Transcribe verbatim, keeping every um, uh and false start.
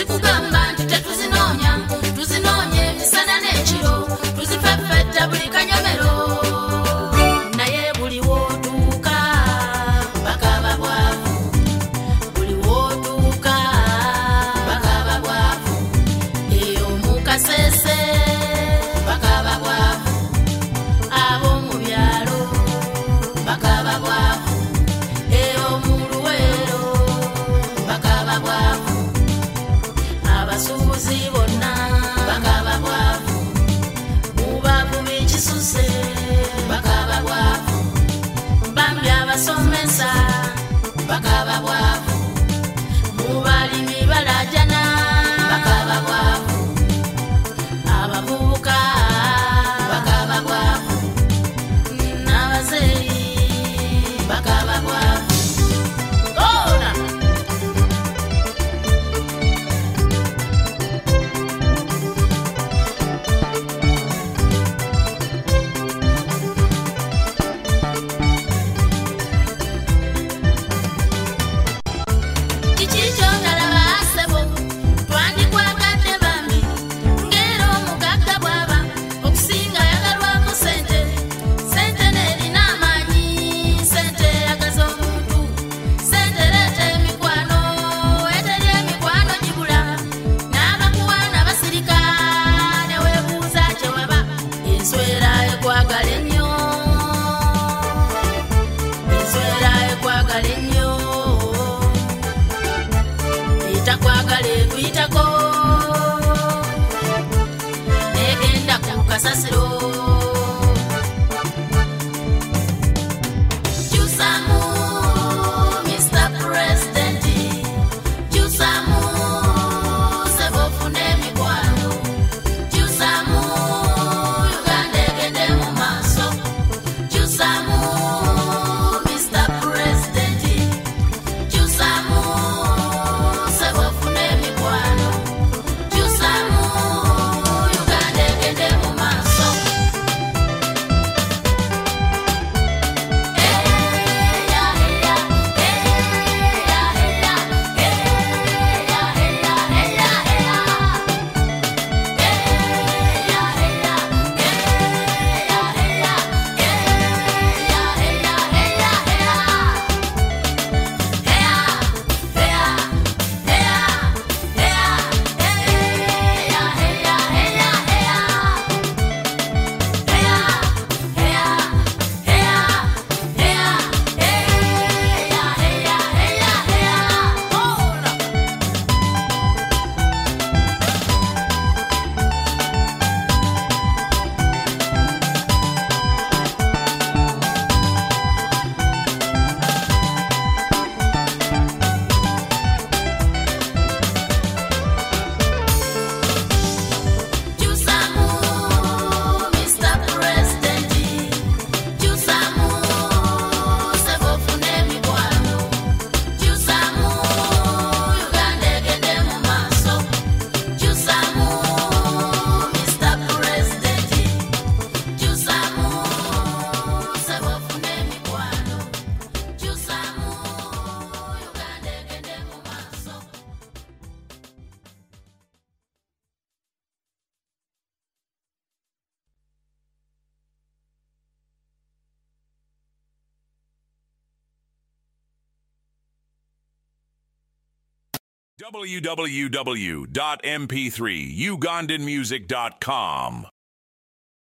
sikugamba nti tetuzinoonya tuzinoonye emisana n'ekiro tuzifeffetta buli kanyomero naye buli wootuuka bakaba bwavu buli wootuuka bakaba bwavu eyo mu Kasese bakaba bwavu ab'omu byalo bakaba bwavu eyo mu Luweero bakaba bwavu abasuubuzi bonna bakaba bwavu mubavu b'ekisuse bakaba bwavu bambi abasomesa bakaba bwavu mubalimi balajana bakaba bwavu abavubuka bakaba bwavu n'abazeeyi bakaba bwavu ona Kichicho ngalaba asebo twandikwagadde bambi ngero omugagga bwaba okusinga yagalwako sente sente nerina amaanyi sente yagaza omuntu sente leeta emikwano eteri emikwano gibula n'abakuwaana basirika ne weebuuza kye waba enswera ekwagala ennyo enswera ekwagala ennyo etakwagala ekuyitako negenda ku kasasiro kyusamu Mister President kyusamu sebo ofune emikwano kyusamu Uganda egende mu maaso kyusamu Mister President kyusamu sebo ofune emikwano kyusamu Uganda egende mu maaso eya eya eya eya eya eya eya eya Kyusamu Mister President kyusamu sebo ofune emikwano kyusamu Uganda egende mu maaso kyusamu Mister President kyusamu sebo ofune emikwano kyusamu Uganda egende mu maaso w w w dot m p three ugandan music dot com